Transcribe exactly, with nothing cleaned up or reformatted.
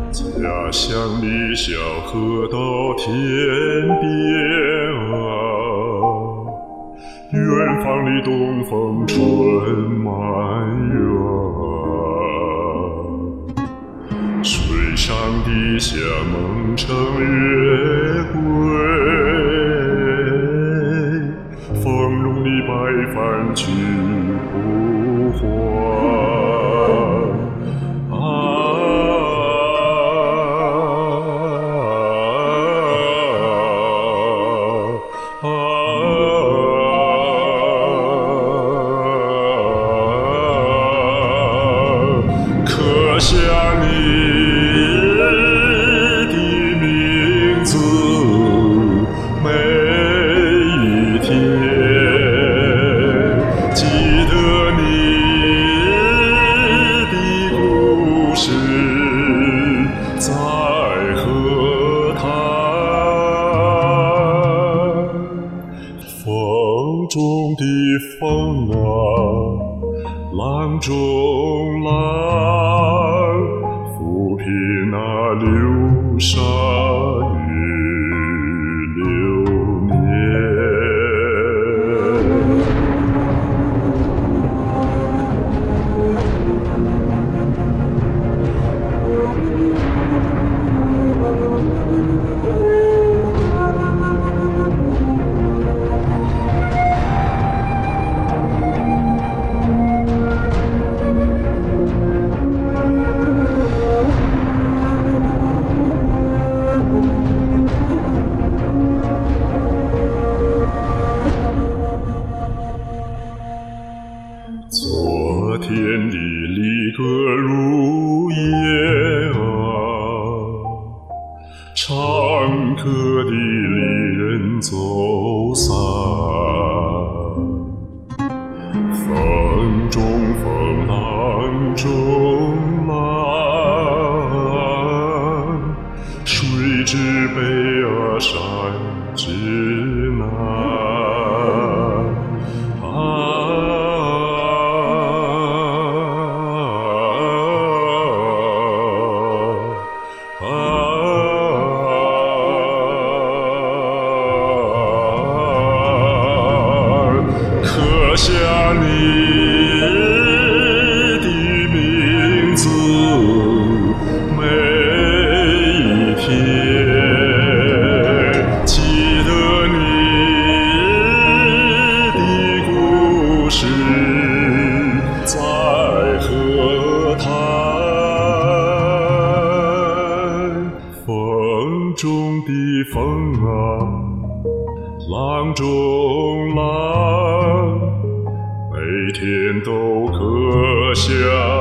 家乡的小河到天边啊，远方的东风春满园，水上的小梦成月归，风中的白帆去不还。刻下你的名字，每一天记得你的故事，在河滩，风中的风啊，浪中浪，抚平那流沙与流年。昨天的离歌如烟啊，唱歌的离人走散，风中风，浪中浪，水之北啊，山之南。刻下你的名字，每一天记得你的故事，在河滩，风中的风啊，浪中浪，每天都刻下